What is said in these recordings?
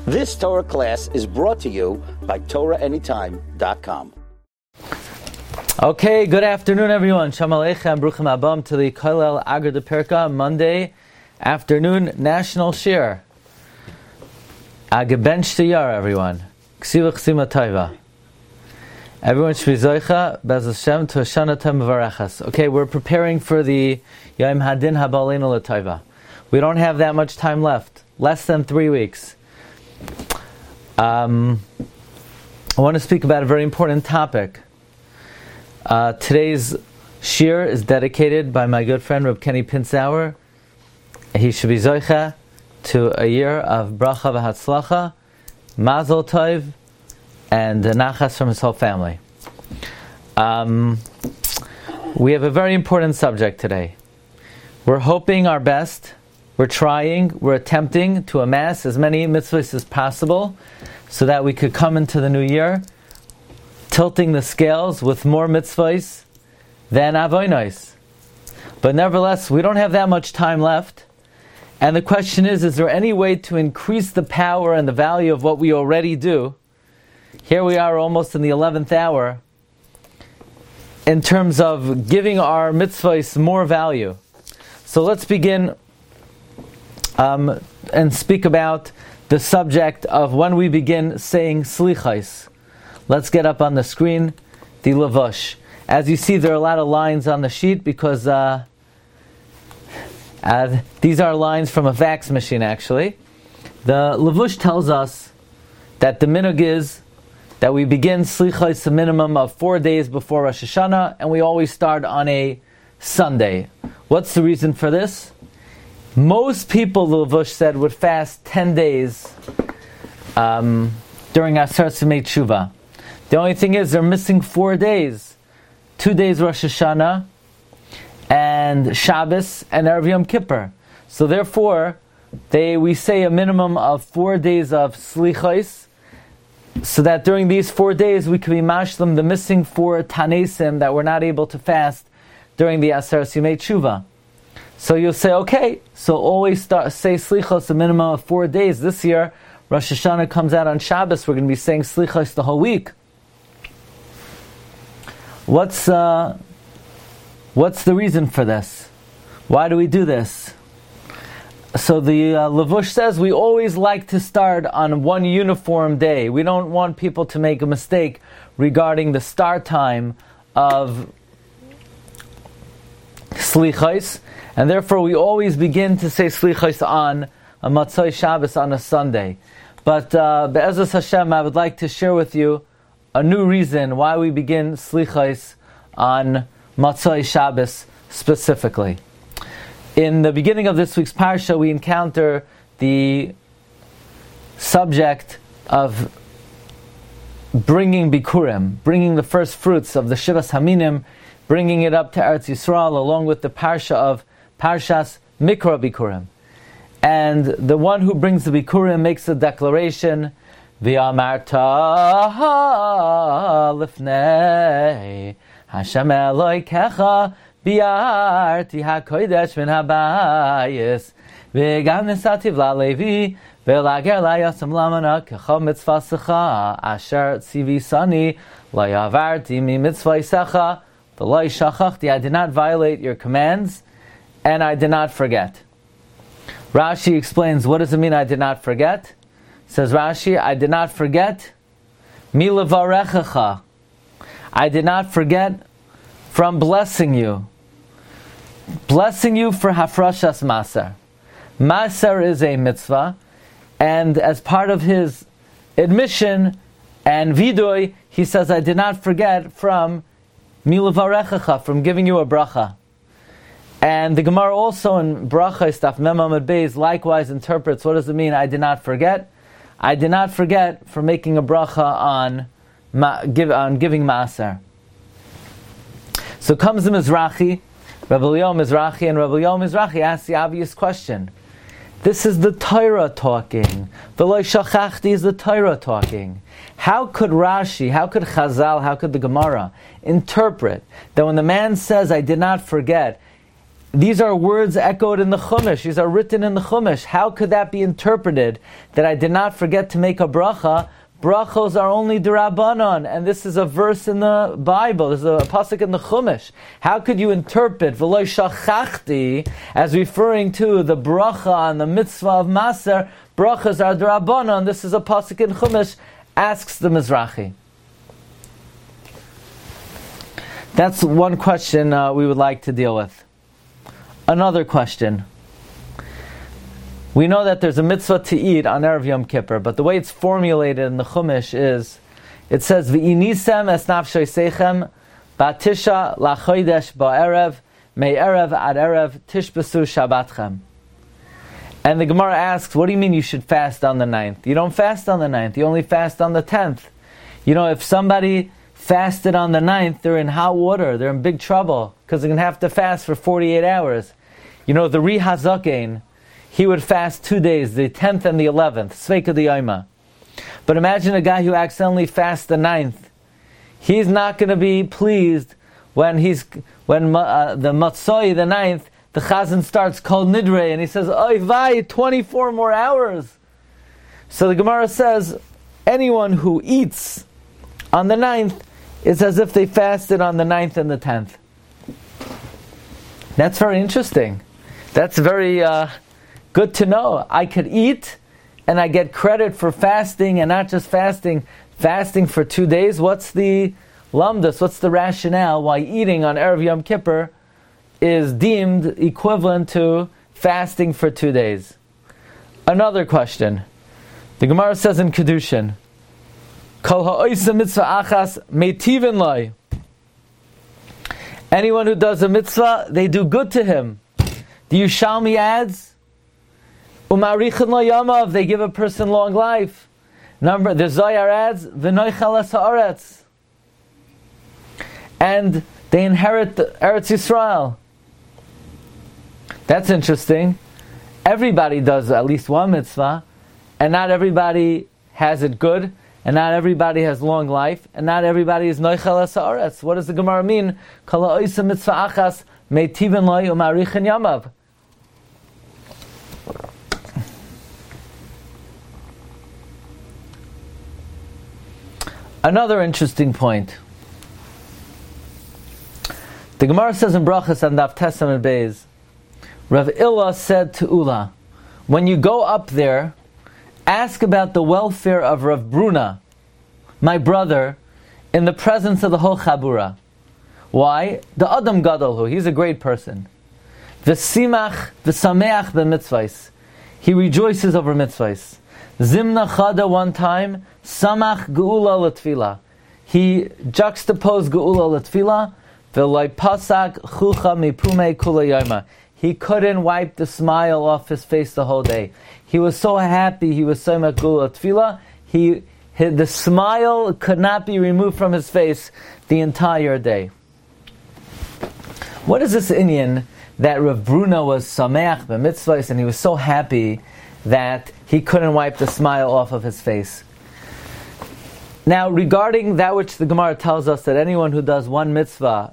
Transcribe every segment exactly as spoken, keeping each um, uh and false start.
This Torah class is brought to you by Torah Anytime dot com. Okay, good afternoon, everyone. Shalom Aleichem, Bruchim Abam to the Kollel Agar de Perka Monday afternoon National Shir. Agebench Tiyar, everyone. Ksiva Ksima Taiva. Everyone should be Zoicha, Bez Hashem, to Hashanah Tem Varechas. Okay, we're preparing for the Yom Hadin Habalenu L'Taiva. We don't have that much time left. Less than three weeks. Um, I want to speak about a very important topic. Uh, today's shir is dedicated by my good friend Reb Kenny Pinzauer. He should be Zoicha to a year of bracha v'hatzlacha, mazel tov, and nachas from his whole family. Um, we have a very important subject today. We're hoping our best. We're trying, we're attempting to amass as many mitzvahs as possible so that we could come into the new year tilting the scales with more mitzvahs than avonos. But nevertheless, we don't have that much time left. And the question is, is there any way to increase the power and the value of what we already do? Here we are almost in the eleventh hour in terms of giving our mitzvahs more value. So let's begin Um, and speak about the subject of when we begin saying slichos. Let's get up on the screen the levush. As you see, there are a lot of lines on the sheet because uh, uh, these are lines from a fax machine, actually. The levush tells us that the minhag is that we begin slichos a minimum of four days before Rosh Hashanah, and we always start on a Sunday. What's the reason for this? Most people, the levush said, would fast ten days um, during Aseret Simei Tshuva. The only thing is they're missing four days. Two days Rosh Hashanah, and Shabbos, and Erev Yom Kippur. So therefore, they we say a minimum of four days of slichos, so that during these four days we can be mashlim the missing four tanesim that we're not able to fast during the Aseret Simei Tshuva. So you'll say, okay, so always start, say slichos a minimum of four days. This year, Rosh Hashanah comes out on Shabbos. We're going to be saying slichos the whole week. What's uh, what's the reason for this? Why do we do this? So the uh, levush says we always like to start on one uniform day. We don't want people to make a mistake regarding the start time of slichos. And therefore, we always begin to say slichos on a Matzai Shabbos on a Sunday. But uh, Be'ezus Hashem, I would like to share with you a new reason why we begin slichos on Matzai Shabbos specifically. In the beginning of this week's parsha, we encounter the subject of bringing bikurim, bringing the first fruits of the Shivas Haminim, bringing it up to Eretz Yisrael, along with the parsha of Parshas Mikra Bikurim. And the one who brings the Bikurim makes a declaration, V'amarta lifnei Hashem Elokecha bi'arti hakodesh min habayis v'gam nesativ la'levi v'lager la'yasam lamana kecha mitzvasecha asher tzivisani la'yavarti mi mitzvasecha v'lo shachachti. I did not violate your commands, and I did not forget. Rashi explains, what does it mean I did not forget? Says Rashi, I did not forget milavarechacha. I did not forget from blessing you. Blessing you for hafrashas maser. Maser is a mitzvah, and as part of his admission and vidoy, he says, I did not forget from milavarechacha, from giving you a bracha. And the Gemara also in Bracha Staf Mem Amud Beis likewise interprets, what does it mean, I did not forget? I did not forget for making a bracha on, ma, give, on giving Maaser. So comes the Mizrahi, Rebbe Eliyahu Mizrahi, and Rebbe Eliyahu Mizrahi asks the obvious question. This is the Torah talking. V'lo shachachti is the Torah talking. How could Rashi, how could Chazal, how could the Gemara interpret that when the man says, I did not forget, these are words echoed in the Chumash. These are written in the Chumash. How could that be interpreted that I did not forget to make a bracha? Brachos are only d'Rabbanan, and this is a verse in the Bible. This is a pasuk in the Chumash. How could you interpret v'lo shachachti as referring to the bracha and the mitzvah of Maser? Brachos are d'Rabbanan. This is a pasuk in Chumash. Asks the Mizrahi. That's one question uh, we would like to deal with. Another question. We know that there's a mitzvah to eat on Erev Yom Kippur, but the way it's formulated in the Chumash is, it says, V'inisem es nafshoy seichem ba'tisha lachodesh ba'erev me'erev ad erev tishbesu shabbatchem. And the Gemara asks, what do you mean you should fast on the ninth? You don't fast on the ninth, you only fast on the tenth. You know, if somebody fasted on the ninth, they're in hot water, they're in big trouble, because they're going to have to fast for forty-eight hours. You know, the Ri Hazaken, he would fast two days, the tenth and the eleventh, Sveika D'Yoma. But imagine a guy who accidentally fasts the ninth. He's not going to be pleased when he's when uh, the Matzoi, the ninth, the Chazan starts Kol Nidre, and he says, Oy vay, twenty-four more hours. So the Gemara says, anyone who eats on the ninth is as if they fasted on the ninth and the tenth. That's very interesting. That's very uh, good to know. I could eat and I get credit for fasting, and not just fasting, fasting for two days. What's the lamdas? What's the rationale why eating on Erev Yom Kippur is deemed equivalent to fasting for two days? Another question. The Gemara says in Kedushin, Kol ha'oisa mitzvah achas meitivin lai. Anyone who does a mitzvah, they do good to him. The Yushalmi adds, Umarichin lo yamav, they give a person long life. Number, the Zohar adds, V'noichal es ha'aretz. And they inherit the Eretz Yisrael. That's interesting. Everybody does at least one mitzvah, and not everybody has it good, and not everybody has long life, and not everybody is noichel es haaretz. What does the Gemara mean? Kol ha'oisa mitzvah achas meitivin lo u'marichin yamav. Another interesting point. The Gemara says in Brachas and Daf Tesam and Beis, Rav Illa said to Ula, when you go up there, ask about the welfare of Rav Bruna, my brother, in the presence of the whole Chabura. Why? The Adam Gadolhu, he's a great person. V'simach v'sameach b'mitzvahs, he rejoices over mitzvahs. Zimna Chada one time, Samach Geula L'Tfila, he juxtaposed Geula L'Tfila, V'loi pasak chucha mipume kula yoma. He couldn't wipe the smile off his face the whole day. He was so happy. He was so Geula Tefillah. He, he, the smile could not be removed from his face the entire day. What is this inyan that Rav Bruna was sameach b'mitzvahs and he was so happy that he couldn't wipe the smile off of his face? Now, regarding that which the Gemara tells us that anyone who does one mitzvah,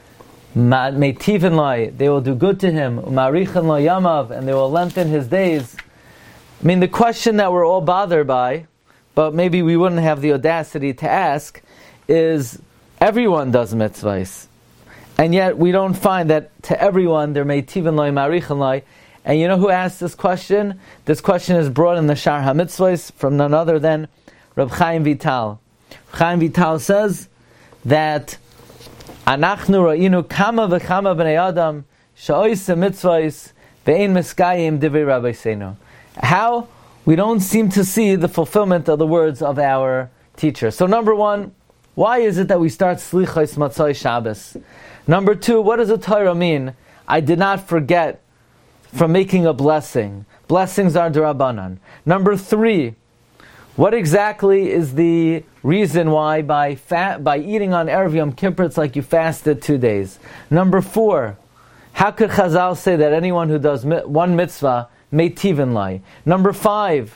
meitivin lai, they will do good to him, umarichin lo yamav, and they will lengthen his days. I mean, the question that we're all bothered by, but maybe we wouldn't have the audacity to ask, is everyone does mitzvahs, and yet we don't find that to everyone they're meitivin lai, marichin lai. And you know who asked this question? This question is brought in the Shar HaMitzvahs from none other than Reb Chaim Vital. Chaim Vital says that Anachnu ra'inu kama v'chama b'nei adam sha'oisa mitzvahs ve'ein miskayim divrei Rabbeinu. How? We don't seem to see the fulfillment of the words of our teacher. So number one, why is it that we start Slichos Matzai Shabbos? Number two, what does the Torah mean? I did not forget from making a blessing. Blessings are d'Rabbanan. Number three, what exactly is the reason why by fat, by eating on Erev Yom Kippur it's like you fasted two days? Number four, how could Chazal say that anyone who does one mitzvah meitivin lai? Number five,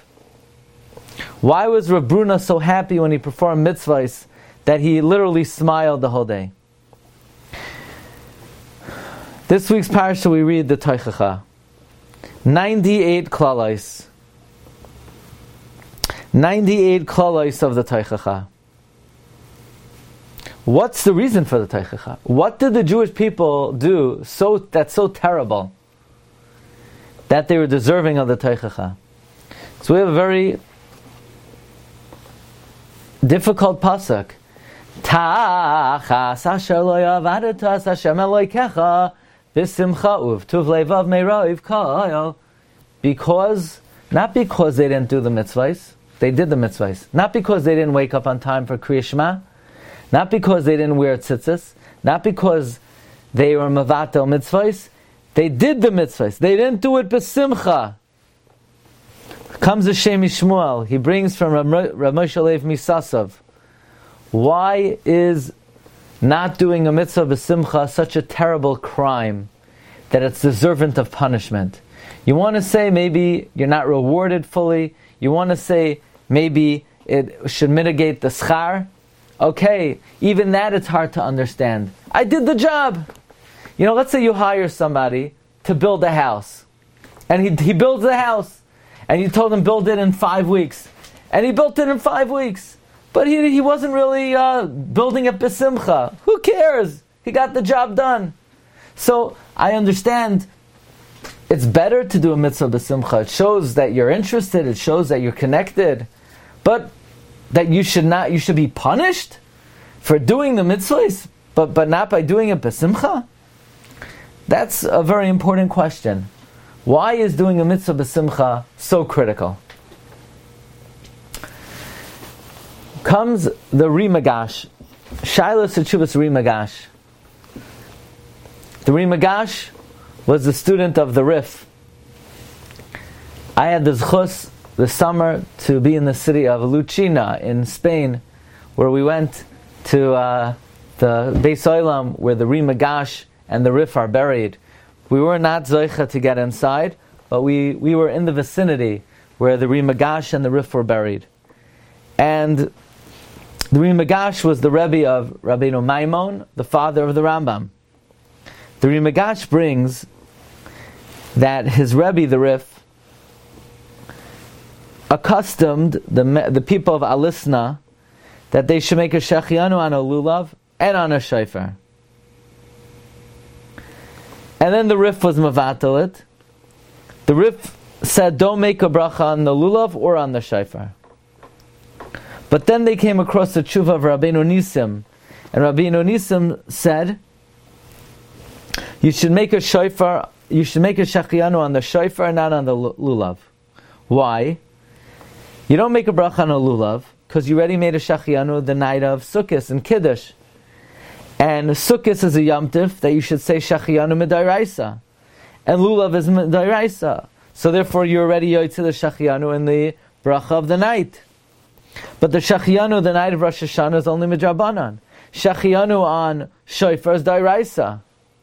why was Rav Bruna so happy when he performed mitzvahs that he literally smiled the whole day? This week's parasha we read the Teichacha. ninety-eight klalais. ninety-eight klalais of the Teichacha. What's the reason for the Teichacha? What did the Jewish people do so that's so terrible that they were deserving of the Teichacha? So we have a very difficult pasuk. Tachas asher lo yavadetas Hashem Elokecha v'simcha uv levav meirav ka'ayal. Because, not because they didn't do the mitzvahs, they did the mitzvahs. Not because they didn't wake up on time for Kriya Shema, not because they didn't wear tzitzis, not because they were mavatel mitzvahs, they did the mitzvahs. They didn't do it b'simcha. Comes the Shem Yishmuel. He brings from Rav Moshe Lev Misasov. Why is not doing a mitzvah b'simcha such a terrible crime that it's deserving of punishment? You want to say maybe you're not rewarded fully. You want to say maybe it should mitigate the schar. Okay, even that it's hard to understand. I did the job. You know, let's say you hire somebody to build a house. And he, he builds the house. And you told him build it in five weeks. And he built it in five weeks. But he, he wasn't really uh, building it b'simcha. Who cares? He got the job done. So I understand it's better to do a mitzvah b'simcha. It shows that you're interested. It shows that you're connected. But that you should not, you should be punished for doing the mitzvahs, but, but not by doing it b'simcha? That's a very important question. Why is doing a mitzvah b'simcha so critical? Comes the Rimagash, Shilas Teshuvas Rimagash. The Rimagash was the student of the Rif. I had the zchus this summer to be in the city of Lucina in Spain, where we went to uh, the Beis Olam, where the Rimagash and the Rif are buried. We were not zoicha to get inside, but we, we were in the vicinity where the Rimagash and the Rif were buried. And the Rimagash was the Rebbe of Rabbeinu Maimon, the father of the Rambam. The Rimagash brings that his Rebbe, the Rif, accustomed the the people of Alisna that they should make a shechianu on a lulav and on a shofar. And then the Rif was mavatal it. The Rif said, don't make a bracha on the lulav or on the shofar. But then they came across the tshuva of Rabbeinu Nisim, and Rabbeinu Nisim said, you should make a shofar, you should make a shechianu on the shofar, not on the lulav. Why? You don't make a bracha on a lulav because you already made a shechianu the night of Sukkot and Kiddush. And Sukkot is a Yom Tif that you should say shechianu midaraisa. And lulav is midaraisa. So therefore you're already yoytze the shechianu in the bracha of the night. But the shechianu the night of Rosh Hashanah is only midrabanan. Shechianu on shofar is daraisa.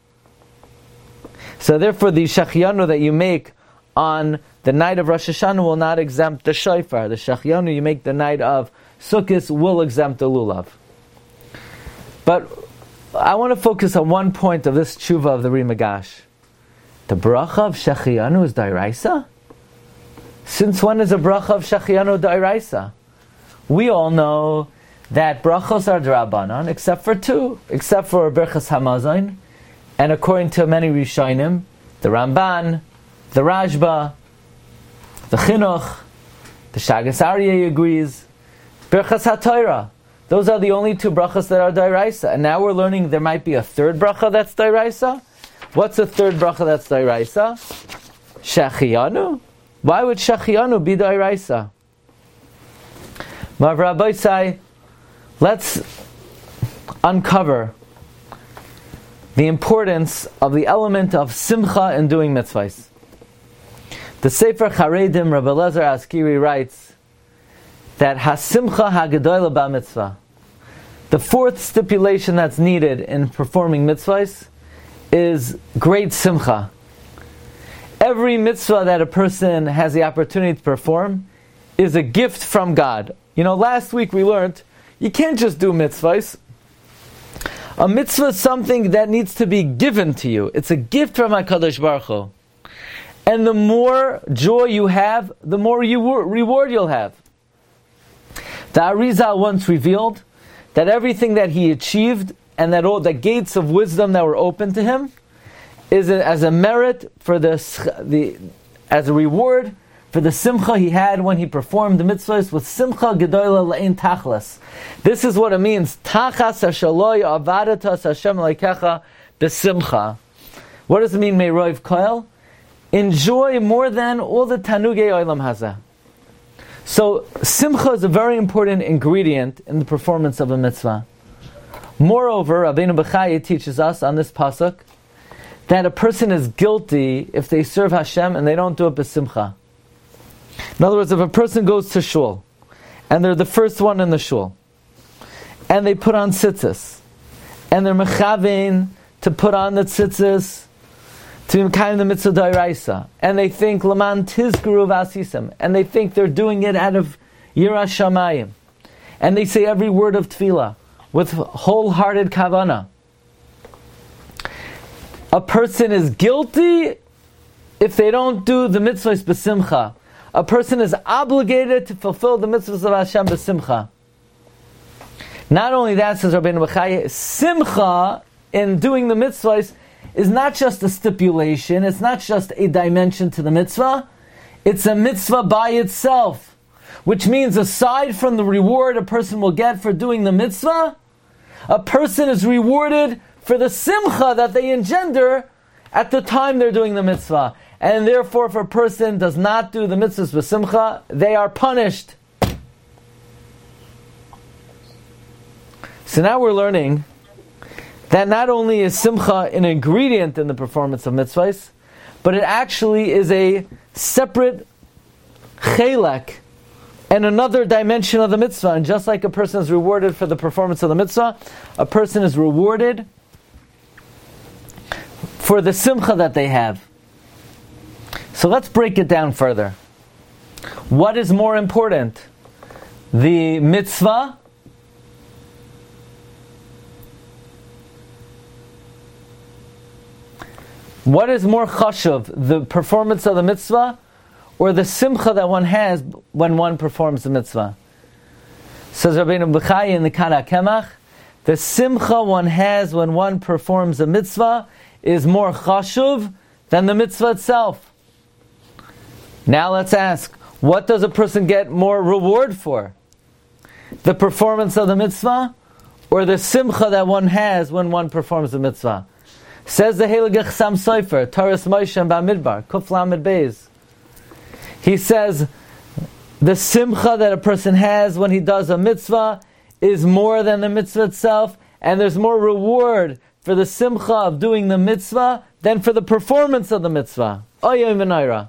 So therefore the shechianu that you make on the night of Rosh Hashanah will not exempt the shofar. The shechianu you make the night of Sukkot will exempt the lulav. But I want to focus on one point of this tshuva of the Rimagash. The bracha of shechianu is daraisa? Since when is a bracha of shechianu daraisa? We all know that brachos are d'Rabbanan, except for two, except for Berchas Hamazon, and according to many Rishonim, the Ramban, the Rashba, the Chinuch, the Shagas Aryeh agrees, Berchas HaTorah. Those are the only two brachas that are d'Oraisa. And now we're learning there might be a third bracha that's d'Oraisa. What's a third bracha that's d'Oraisa? Shechianu? Why would Shechianu be d'Oraisa? Mav Rabbi say, let's uncover the importance of the element of simcha in doing mitzvahs. The Sefer Charedim, Rabbi Elazar Askiri writes that hasimcha hagadola ba'mitzvah. The fourth stipulation that's needed in performing mitzvahs is great simcha. Every mitzvah that a person has the opportunity to perform is a gift from God. You know, last week we learned you can't just do mitzvahs. A mitzvah is something that needs to be given to you. It's a gift from HaKadosh Baruch Hu. And the more joy you have, the more reward you'll have. The Arizal once revealed that everything that he achieved and that all the gates of wisdom that were open to him is a, as a merit for the, the as a reward for the simcha he had when he performed the mitzvahs with simcha gedola le'in tachlas. This is what it means. Tachas hashaloy avadatas Hashem leikecha besimcha. What does it mean? Me'roiv koel. Enjoy more than all the tanugei olam hazeh. So simcha is a very important ingredient in the performance of a mitzvah. Moreover, Rabbeinu Bechaya teaches us on this pasuk that a person is guilty if they serve Hashem and they don't do it b'simcha. In other words, if a person goes to shul and they're the first one in the shul and they put on tzitzis and they're mechavein to put on the tzitzis to Mekayim the mitzvah d'oraisa, and they think Laman tizkuru v'asisem, and they think they're doing it out of yiras shamayim, and they say every word of tefillah with wholehearted kavana. A person is guilty if they don't do the mitzvahs b'simcha. A person is obligated to fulfill the mitzvahs of Hashem b'simcha. Not only that, says Rabbeinu Bechaya, simcha in doing the mitzvahs is not just a stipulation, it's not just a dimension to the mitzvah, it's a mitzvah by itself. Which means aside from the reward a person will get for doing the mitzvah, a person is rewarded for the simcha that they engender at the time they're doing the mitzvah. And therefore if a person does not do the mitzvahs with simcha, they are punished. So now we're learning that not only is simcha an ingredient in the performance of mitzvahs, but it actually is a separate chelek and another dimension of the mitzvah. And just like a person is rewarded for the performance of the mitzvah, a person is rewarded for the simcha that they have. So let's break it down further. What is more important? The mitzvah What is more chashuv, the performance of the mitzvah or the simcha that one has when one performs the mitzvah? Says Rabbeinu Bechaya in the Kana Kemach, the simcha one has when one performs a mitzvah is more chashuv than the mitzvah itself. Now let's ask, what does a person get more reward for? The performance of the mitzvah or the simcha that one has when one performs the mitzvah? Says the Heilige Chassam Sofer, Taras Moshe and Bamidbar, Kuf Lamed Beis. He says, the simcha that a person has when he does a mitzvah is more than the mitzvah itself, and there's more reward for the simcha of doing the mitzvah than for the performance of the mitzvah. Oyoy v'naira.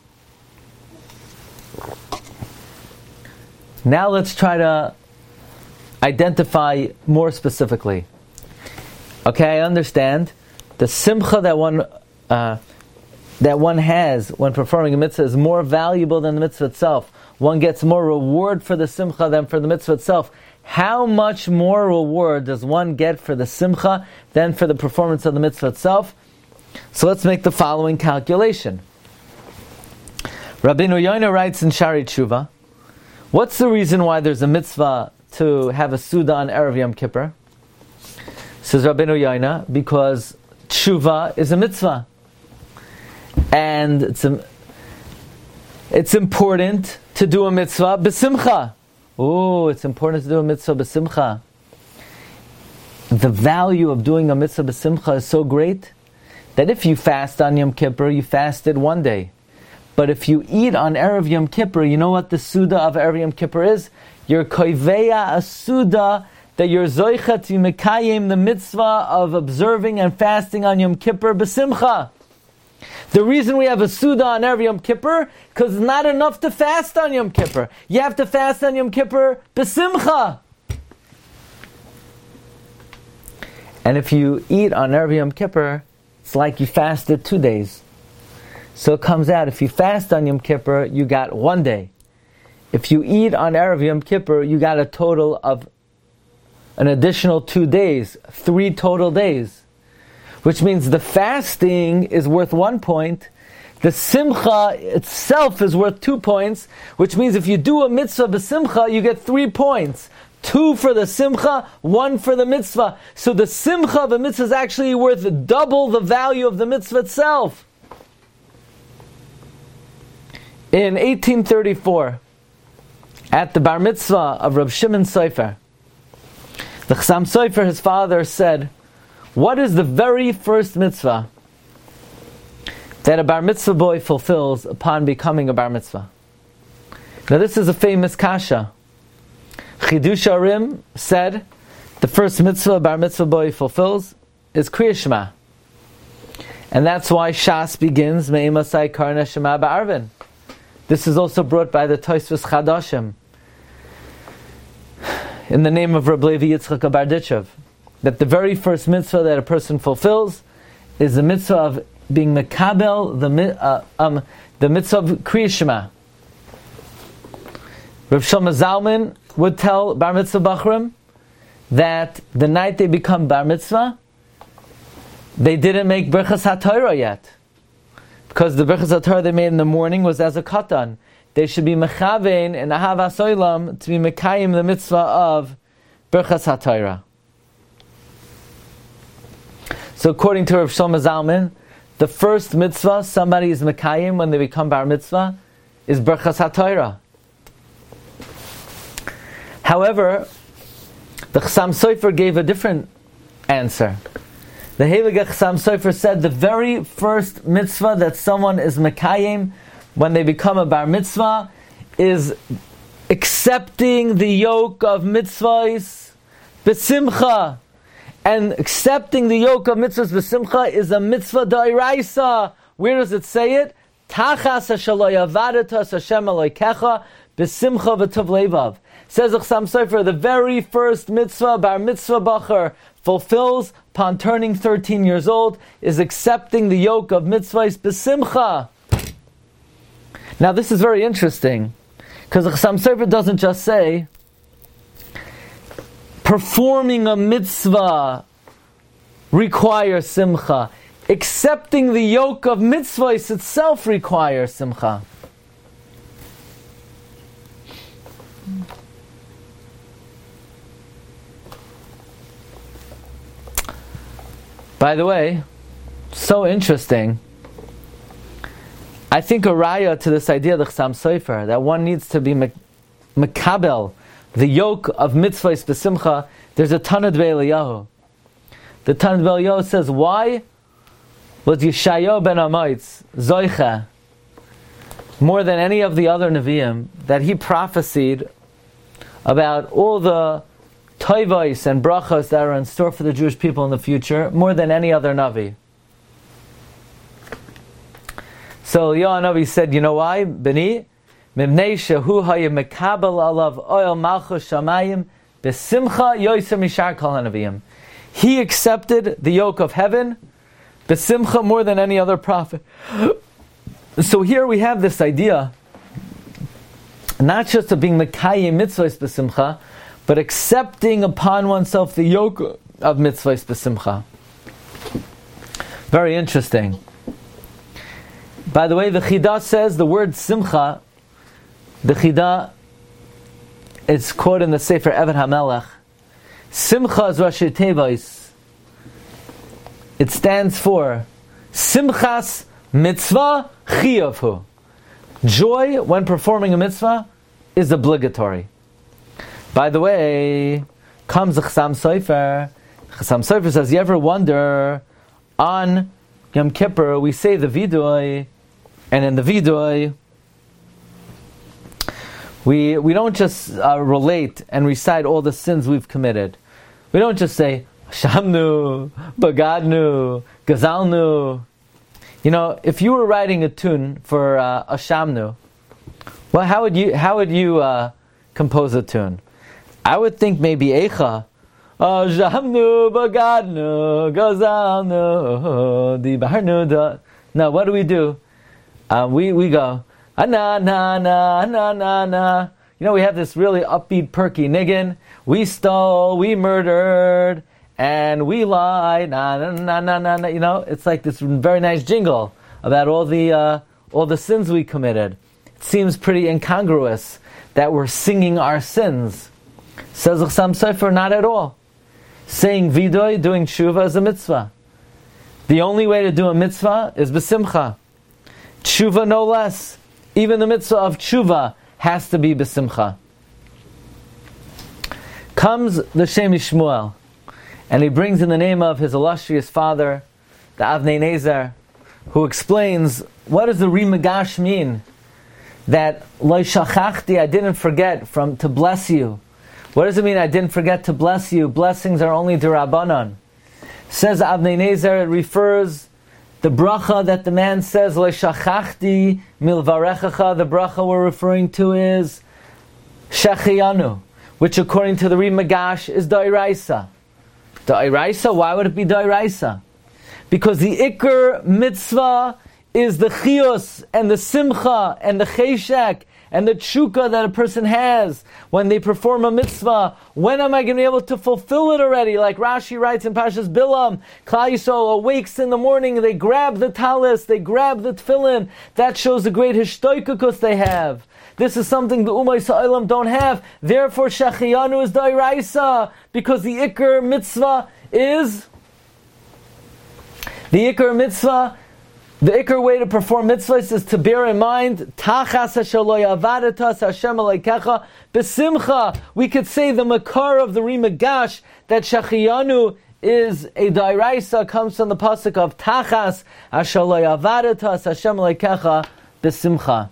Now let's try to identify more specifically. Okay, I understand. The simcha that one uh, that one has when performing a mitzvah is more valuable than the mitzvah itself. One gets more reward for the simcha than for the mitzvah itself. How much more reward does one get for the simcha than for the performance of the mitzvah itself? So let's make the following calculation. Rabbeinu Yoina writes in Shari Tshuva, what's the reason why there's a mitzvah to have a Suda on Erev Yom Kippur? Says Rabbeinu Yoina, because tshuva is a mitzvah, and it's a, it's important to do a mitzvah b'simcha. Oh, it's important to do a mitzvah b'simcha. The value of doing a mitzvah b'simcha is so great that if you fast on Yom Kippur, you fasted one day. But if you eat on Erev Yom Kippur, you know what the Suda of Erev Yom Kippur is? You're koiveya a Suda, that you're zoicha to mekayim the mitzvah of observing and fasting on Yom Kippur b'simcha. The reason we have a Suda on Erev Yom Kippur, because it's not enough to fast on Yom Kippur. You have to fast on Yom Kippur b'simcha. And if you eat on Erev Yom Kippur, it's like you fasted two days. So it comes out, if you fast on Yom Kippur, you got one day. If you eat on Erev Yom Kippur, you got a total of an additional two days, three total days. Which means the fasting is worth one point, the simcha itself is worth two points, which means if you do a mitzvah b'simcha, you get three points. Two for the simcha, one for the mitzvah. So the simcha of the mitzvah is actually worth double the value of the mitzvah itself. In eighteen thirty-four, at the bar mitzvah of Reb Shimon Sofer, the Chassam Sofer, his father, said, what is the very first mitzvah that a bar mitzvah boy fulfills upon becoming a bar mitzvah? Now this is a famous kasha. Chidush Arim said, the first mitzvah a bar mitzvah boy fulfills is Kriya Shema. And that's why Shas begins, Me'imasai Karna Shema Ba'arvin. This is also brought by the Tosfos Chadashim, in the name of Reb Levi Yitzchak Barditchev, that the very first mitzvah that a person fulfills is the mitzvah of being mekabel, the, uh, um, the mitzvah of Kriya Shema. Rav Shlomo Zalman would tell bar mitzvah bachrim that the night they become bar mitzvah, they didn't make Birchas HaTorah yet. Because the Birchas HaTorah they made in the morning was as a katan. They should be mechavein and ahavas olam to be mekayim the mitzvah of Birchas HaTorah. So according to Rav Shlomo Zalman, the first mitzvah somebody is mekayim when they become bar mitzvah is Birchas HaTorah. However, the Chassam Sofer gave a different answer. The Heilige Chassam Sofer said the very first mitzvah that someone is mekayim when they become a bar mitzvah is accepting the yoke of mitzvahs b'simcha. And accepting the yoke of mitzvahs b'simcha is a mitzvah d'oraisa. Where does it say it? Tachas hashalo yavadas Hashem Elokecha b'simcha v'tov levav. Says the Chassam Sofer, the very first mitzvah bar mitzvah bacher fulfills upon turning thirteen years old is accepting the yoke of mitzvahs b'simcha. Now this is very interesting, because the Chassam Sofer doesn't just say performing a mitzvah requires simcha. Accepting the yoke of mitzvahs itself requires simcha. By the way, so interesting. I think a raya to this idea of the Chassam Sofer, that one needs to be mekabel, the yoke of mitzvahs b'simcha. There's a Tanad Be'Eliyahu. The Tanad Be'Eliyahu says, why was Yeshayahu ben Amoitz zoicha more than any of the other Nevi'im that he prophesied about all the toivos and brachos that are in store for the Jewish people in the future, more than any other Navi? So Eliyahu Navi said, you know why? Beni, mimnei shehu haya mekabel alav oil malchus shamayim besimcha yoser mishar kol hanaviyim. He accepted the yoke of heaven besimcha more than any other prophet. So here we have this idea, not just of being mekayim mitzvahs besimcha, but accepting upon oneself the yoke of mitzvahs b'simcha. Very interesting. By the way, the Chidah says the word simcha, the Chidah, it's quoted in the Sefer Eved HaMelech. Simcha is Rashi Tevos. It stands for Simchas Mitzvah Chiyavhu. Joy when performing a mitzvah is obligatory. By the way, comes the Chassam Sofer. Chassam Sofer says, you ever wonder, on Yom Kippur we say the Vidui, and in the Vidui we we don't just uh, relate and recite all the sins we've committed. We don't just say Shamnu, Bagadnu, Gazalnu. You know, if you were writing a tune for uh, a Shamnu, well, how would you how would you uh, compose a tune? I would think maybe Eicha. Shamnu, Bagadnu, Gazalnu, Dibarnu. Now, what do we do? Uh, we we go na na na na na na you know, we have this really upbeat, perky niggin. We stole, we murdered, and we lied. Nah, nah, nah, nah, nah, nah. You know, it's like this very nice jingle about all the uh, all the sins we committed. It seems pretty incongruous that we're singing our sins. Says Chassam Sofer, not at all. Saying vidoy, doing tshuva, is a mitzvah. The only way to do a mitzvah is b'simcha. Tshuva no less. Even the mitzvah of tshuva has to be b'simcha. Comes the Shem Yishmuel, and he brings in the name of his illustrious father, the Avnei Nezer, who explains, what does the Rimagash mean? That Lo shachachti, I didn't forget from to bless you. What does it mean I didn't forget to bless you? Blessings are only d'Rabbanan. Says Avnei Nezer, it refers the bracha that the man says, Lo shachachti milvarechacha, the bracha we're referring to is Shechianu, which according to the Rimagash is D'Oraisa. D'Oraisa, why would it be D'Oraisa? Because the Iker mitzvah is the chiyus and the simcha and the cheshek and the tshuka that a person has when they perform a mitzvah. When am I going to be able to fulfill it already? Like Rashi writes in Parshas Bilam, Klal Yisrael awakes in the morning, they grab the talis, they grab the tefillin. That shows the great hishtoikakus they have. This is something the Ummah Yisraelim don't have. Therefore, Shechianu is D'Oraisa, because the Iker mitzvah is the Iker mitzvah. The Iker way to perform mitzvahs is to bear in mind Tachas Hashaloi Avadatas Hashem Aleikecha B'Simcha. We could say the makar of the Rimagash that Shechianu is a D'Oraisa comes from the pasuk of Tachas Hashaloi Avadatas Hashem Aleikecha B'Simcha.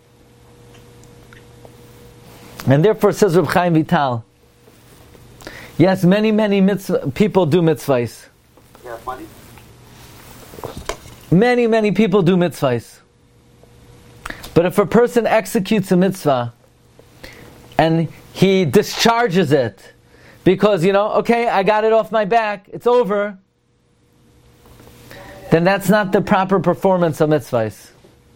And therefore, says Reb Chaim Vital, yes, many, many mitzvah, people do mitzvahs. Yeah, funny. Many, many people do mitzvahs. But if a person executes a mitzvah and he discharges it because, you know, okay, I got it off my back, it's over, then that's not the proper performance of mitzvahs.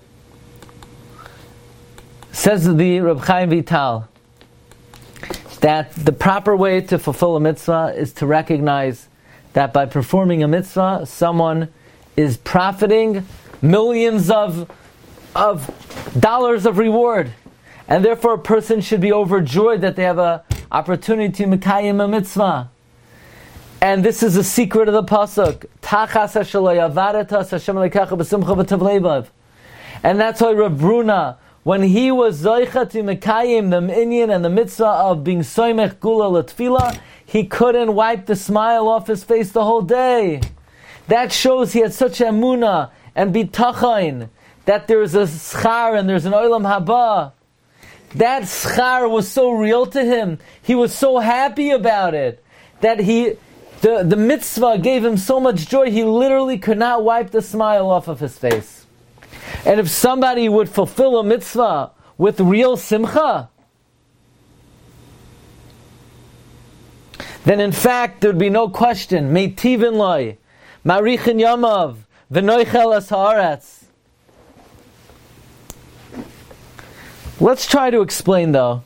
Says the Reb Chaim Vital that the proper way to fulfill a mitzvah is to recognize that by performing a mitzvah, someone is profiting millions of of dollars of reward, and therefore a person should be overjoyed that they have an opportunity to mekayim a mitzvah. And this is a secret of the pasuk. Tachas Hashaloi Avadatas Hashem Aleikecha B'Simcha V'Tov Leivav. And that's why Rav Bruna, when he was zoicha to mekayim the minyan and the mitzvah of being soymech gula l'tfila, he couldn't wipe the smile off his face the whole day. That shows he had such emunah and bitachain that there's a schar and there's an olam haba. That schar was so real to him. He was so happy about it that he, the, the mitzvah gave him so much joy, he literally could not wipe the smile off of his face. And if somebody would fulfill a mitzvah with real simcha, then in fact there'd be no question. Meitivin loy. Marichin Yamav, V'noichel es haaretz. Let's try to explain though.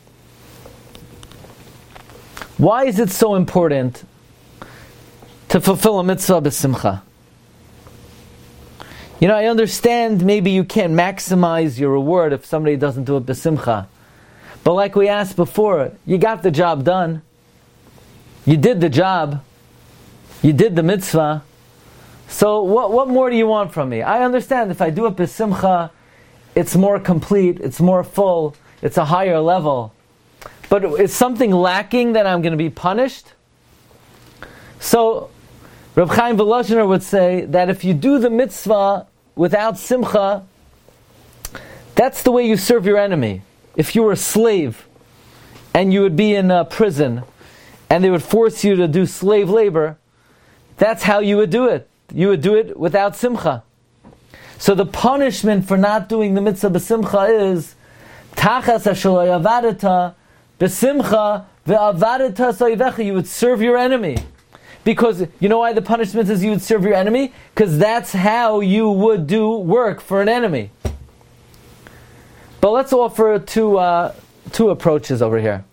Why is it so important to fulfill a mitzvah b'simcha? You know, I understand maybe you can't maximize your reward if somebody doesn't do it b'simcha. But like we asked before, you got the job done. You did the job. You did the mitzvah. So what what more do you want from me? I understand if I do it b'simcha, it's more complete, it's more full, it's a higher level. But is something lacking that I'm going to be punished? So Reb Chaim Volozhiner would say that if you do the mitzvah without simcha, that's the way you serve your enemy. If you were a slave and you would be in a prison and they would force you to do slave labor, that's how you would do it. You would do it without simcha. So the punishment for not doing the mitzvah b'simcha is Tachas Hashaloi Avadata b'simcha ve'avadata soivecha. You would serve your enemy. Because, you know why the punishment is you would serve your enemy? Because that's how you would do work for an enemy. But let's offer two, uh, two approaches over here.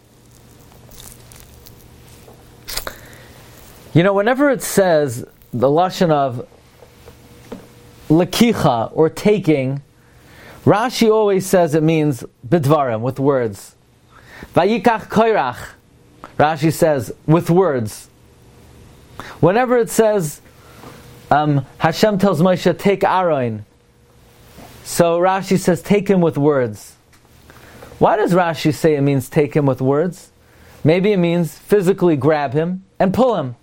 You know, whenever it says the lashon of lekicha, or taking, Rashi always says it means bidvarim, with words. Vayikach koirach, Rashi says, with words. Whenever it says, um, Hashem tells Moshe, take Aaron, so Rashi says, take him with words. Why does Rashi say it means take him with words? Maybe it means physically grab him and pull him.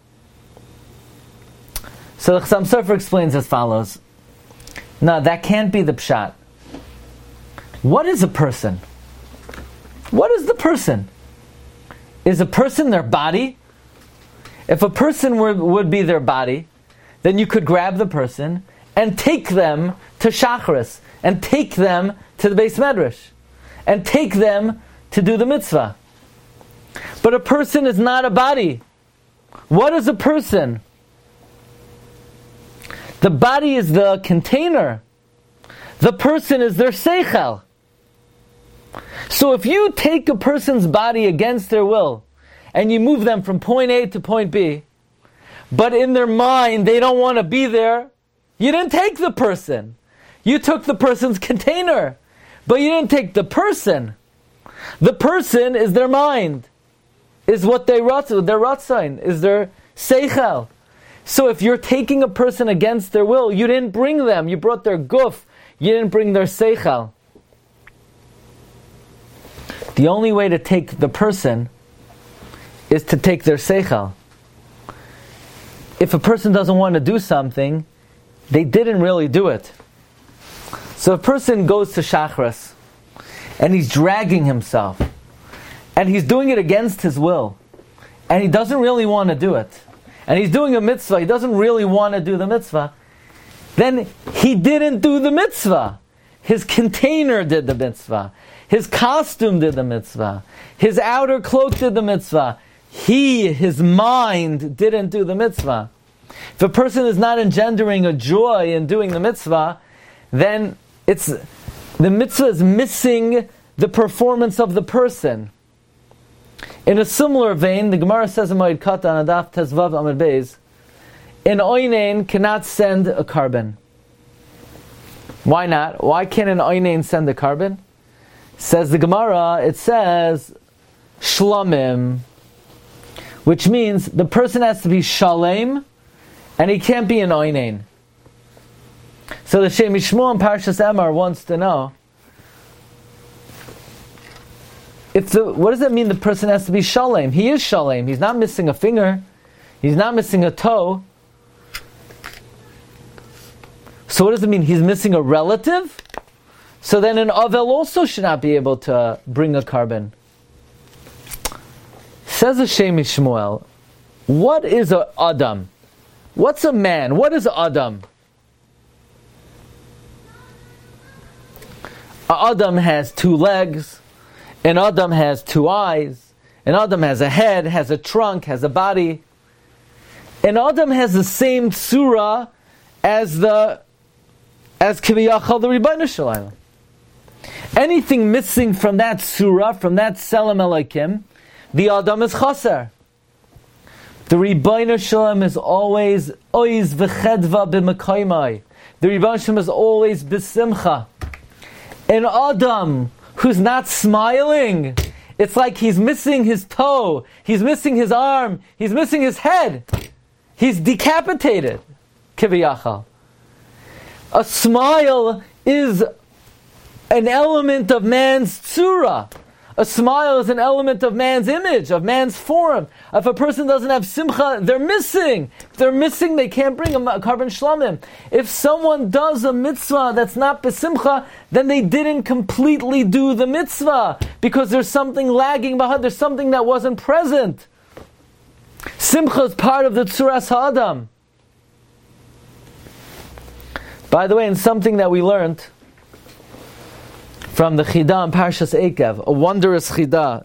So the Chassam Sofer explains as follows. No, that can't be the pshat. What is a person? What is the person? Is a person their body? If a person were, would be their body, then you could grab the person and take them to Shachris, and take them to the Beis Medrash, and take them to do the mitzvah. But a person is not a body. What is a person? The body is the container. The person is their seichel. So if you take a person's body against their will, and you move them from point A to point B, but in their mind they don't want to be there, you didn't take the person. You took the person's container, but you didn't take the person. The person is their mind, is what they ratzu, their ratzain, is their seichel. So if you're taking a person against their will, you didn't bring them, you brought their guf, you didn't bring their seichel. The only way to take the person is to take their seichel. If a person doesn't want to do something, they didn't really do it. So a person goes to Shachris, and he's dragging himself, and he's doing it against his will, and he doesn't really want to do it, and he's doing a mitzvah, he doesn't really want to do the mitzvah, then he didn't do the mitzvah. His container did the mitzvah. His costume did the mitzvah. His outer cloak did the mitzvah. He, his mind, didn't do the mitzvah. If a person is not engendering a joy in doing the mitzvah, then it's the mitzvah is missing the performance of the person. In a similar vein, the Gemara says in Moed Katan, Adaf Tezvav Amud Beis, an oinein cannot send a carbon. Why not? Why can't an oinein send a carbon? Says the Gemara, it says shlamim, which means the person has to be shalem, and he can't be an oinein. So the Shem Yishmuel and Parshas Emor wants to know, if the, what does that mean the person has to be shalem? He is shalem. He's not missing a finger. He's not missing a toe. So what does it mean? He's missing a relative? So then an Avel also should not be able to bring a carbon. Says the Shem Yishmuel, what is a Adam? What's a man? What is Adam? A Adam has two legs. An Adam has two eyes. An Adam has a head, has a trunk, has a body. An Adam has the same surah as the as Kiviyachal, the Ribbono Shel Olam. Anything missing from that surah, from that Selam Elokim, the Adam is chaser. The Ribbono Shel Olam is always oiz v'chedva b'mekaymai. The Ribbono Shel Olam is always b'simcha. An Adam who's not smiling, it's like he's missing his toe, he's missing his arm, he's missing his head. He's decapitated. Kiviyachal. A smile is an element of man's tzura. A smile is an element of man's image, of man's form. If a person doesn't have simcha, they're missing. If they're missing, they can't bring a carbon shlamim. If someone does a mitzvah that's not besimcha, then they didn't completely do the mitzvah, because there's something lagging behind, there's something that wasn't present. Simcha is part of the tzuras ha'adam. By the way, in something that we learned from the Chidah and Parshas Eikev, a wondrous Chidah.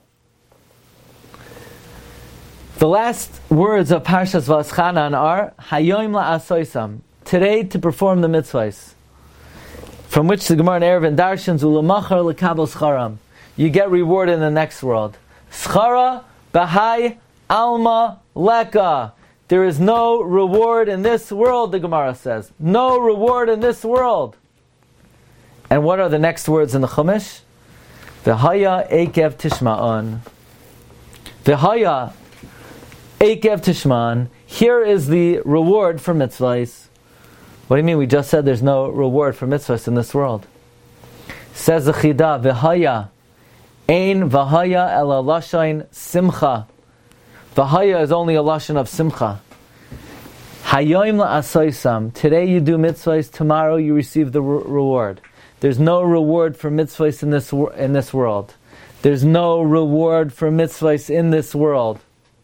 The last words of Parshas Va'aschanan are Hayom la'asoisam, today to perform the mitzvahs. From which the Gemara in Eruvin darshans ulamachar lekabel scharam, you get reward in the next world. Schara b'hai alma leka. There is no reward in this world, the Gemara says. No reward in this world. And what are the next words in the Chumash? V'haya ekev tishma'an. V'haya ekev tishma'an. Here is the reward for mitzvahs. What do you mean? We just said there's no reward for mitzvahs in this world. Says the Chida, V'haya ein v'haya ela lashain simcha. V'haya is only a lashon of simcha. Hayoim la'asoisam. Today you do mitzvahs, tomorrow you receive the re- reward. There's no reward for mitzvahs in this wor- in this world. There's no reward for mitzvahs in this world.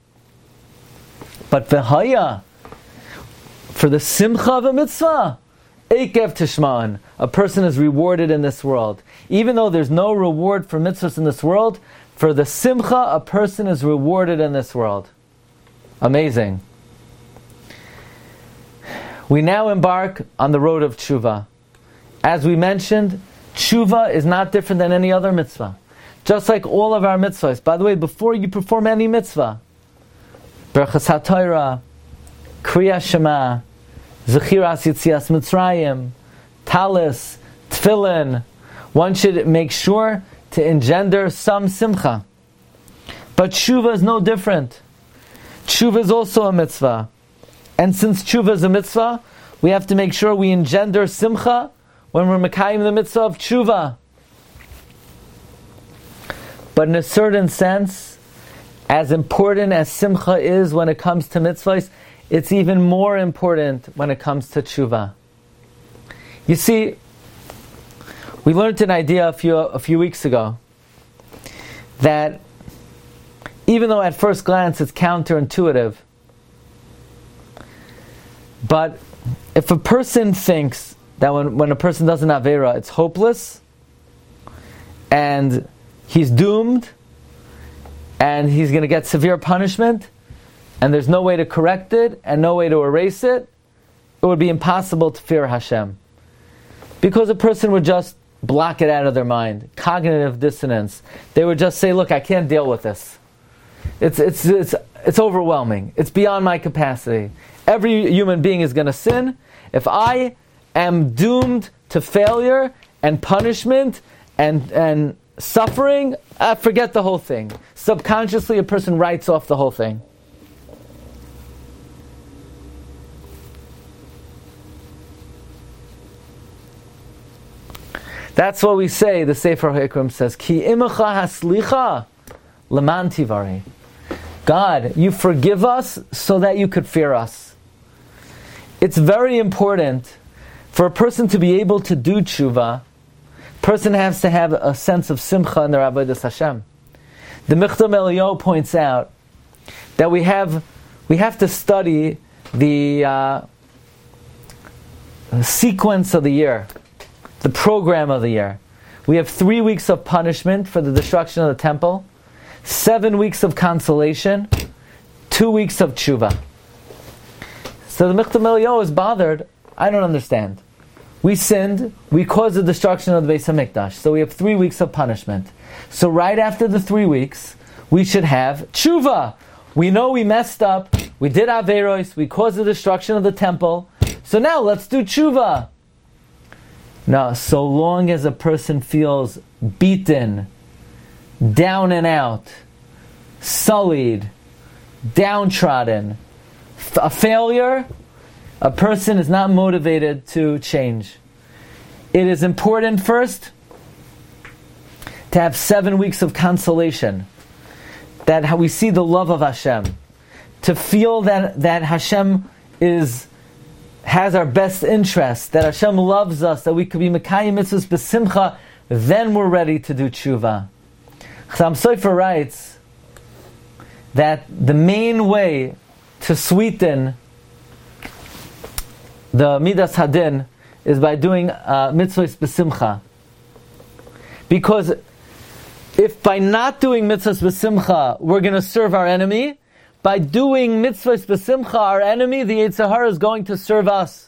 But v'haya, for the simcha of a mitzvah, ekev tishman, a person is rewarded in this world. Even though there's no reward for mitzvahs in this world, for the simcha, a person is rewarded in this world. Amazing. We now embark on the road of tshuva. As we mentioned, tshuva is not different than any other mitzvah. Just like all of our mitzvahs. By the way, before you perform any mitzvah, Berachas HaTorah, Kriyas Shema, Zechiras Yitzias Mitzrayim, Talis, Tefillin, one should make sure to engender some simcha. But tshuva is no different. Tshuva is also a mitzvah. And since tshuva is a mitzvah, we have to make sure we engender simcha when we're mekayim the mitzvah of tshuva. But in a certain sense, as important as simcha is when it comes to mitzvahs, it's even more important when it comes to tshuva. You see, we learned an idea a few a few weeks ago that even though at first glance it's counterintuitive, but if a person thinks that when, when a person does an Aveira, it's hopeless, and he's doomed, and he's going to get severe punishment, and there's no way to correct it, and no way to erase it, it would be impossible to fear Hashem. Because a person would just block it out of their mind. Cognitive dissonance. They would just say, look, I can't deal with this. It's it's it's it's overwhelming. It's beyond my capacity. Every human being is going to sin. If I am doomed to failure and punishment and and suffering, uh, forget the whole thing. Subconsciously, a person writes off the whole thing. That's what we say. The Sefer HaIkrim says, Ki imecha haslicha leman tivari. God, you forgive us so that you could fear us. It's very important for a person to be able to do tshuva. Person has to have a sense of simcha in their avodas Hashem. The Michtam Eliyahu points out that we have we have to study the uh, sequence of the year, the program of the year. We have three weeks of punishment for the destruction of the temple, seven weeks of consolation, two weeks of tshuva. So the Michtam Eliyahu is bothered. I don't understand. We sinned, we caused the destruction of the Beis HaMikdash, so we have three weeks of punishment. So right after the three weeks, we should have tshuva. We know we messed up, we did Averos, we caused the destruction of the temple, so now let's do tshuva. Now, so long as a person feels beaten, down and out, sullied, downtrodden, a failure, a person is not motivated to change. It is important first to have seven weeks of consolation, that how we see the love of Hashem, to feel that, that Hashem is has our best interest, that Hashem loves us, that we could be Mekayim Mitzvahs B'Simcha, then we're ready to do tshuva. Chassam Sofer writes that the main way to sweeten the Midas Hadin is by doing uh, Mitzvahs B'Simcha. Because if by not doing Mitzvahs B'Simcha we're going to serve our enemy, by doing Mitzvahs B'Simcha, our enemy, the Yetzer Hara, is going to serve us.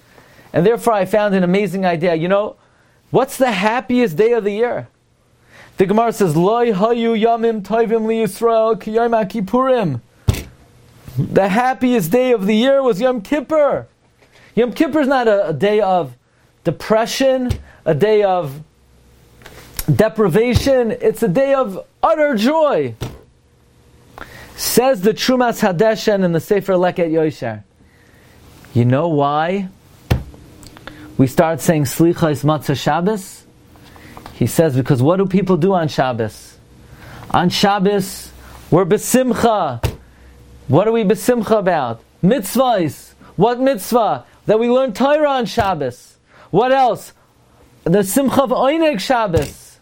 And therefore I found an amazing idea. You know, what's the happiest day of the year? The Gemara says, Loi hayu yamim toivim li Yisrael ki Yom HaKippurim. The happiest day of the year was Yom Kippur. Yom Kippur is not a, a day of depression, a day of deprivation. It's a day of utter joy. Says the Trumas Hadeshen in the Sefer Leket Yosher. You know why we start saying Slichos Matzah Shabbos? He says, because what do people do on Shabbos? On Shabbos, we're besimcha. What are we besimcha about? Mitzvahs. What mitzvah? That we learn Torah on Shabbos. What else? The Simcha of Oineg Shabbos.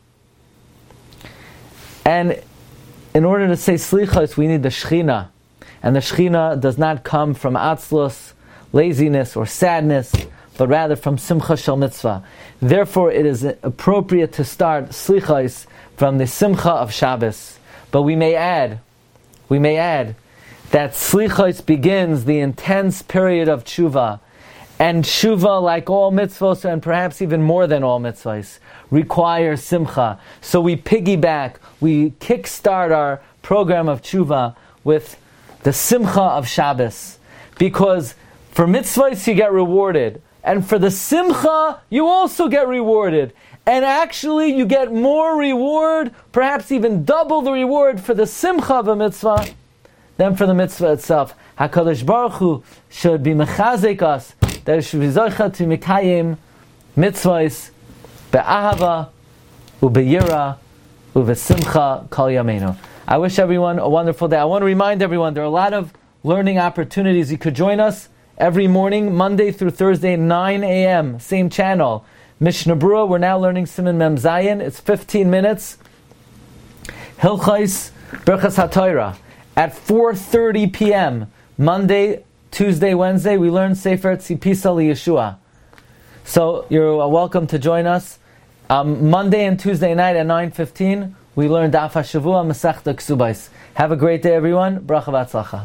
And in order to say Slichos, we need the Shechina. And the Shechina does not come from atzlus, laziness, or sadness, but rather from Simcha Shel Mitzvah. Therefore, it is appropriate to start Slichos from the Simcha of Shabbos. But we may add, we may add, that Slichos begins the intense period of Tshuva. And Tshuva, like all mitzvahs, and perhaps even more than all mitzvahs, requires Simcha. So we piggyback, we kickstart our program of Tshuva with the Simcha of Shabbos. Because for mitzvahs you get rewarded. And for the Simcha, you also get rewarded. And actually, you get more reward, perhaps even double the reward for the Simcha of a mitzvah than for the mitzvah itself. HaKadosh Baruch Hu should be mechazek us, that it should be zocha to mikayim mitzvahs be'ahava, u'be'yira, u've'simcha kol yameinu. I wish everyone a wonderful day. I want to remind everyone there are a lot of learning opportunities. You could join us every morning, Monday through Thursday, nine a.m., same channel. Mishnah Berurah, we're now learning Siman Mem Zayin. It's fifteen minutes. Hilchos Berachos HaTorah. At four thirty p.m., Monday, Tuesday, Wednesday, we learn Sefer Tzipisa LiYeshua. So you're welcome to join us. Um, Monday and Tuesday night at nine fifteen, we learn Daf HaShavua Masechta Ksubos. Have a great day, everyone. Bracha v'atzlacha.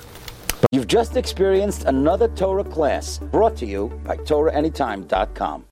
You've just experienced another Torah class brought to you by Torah Anytime dot com.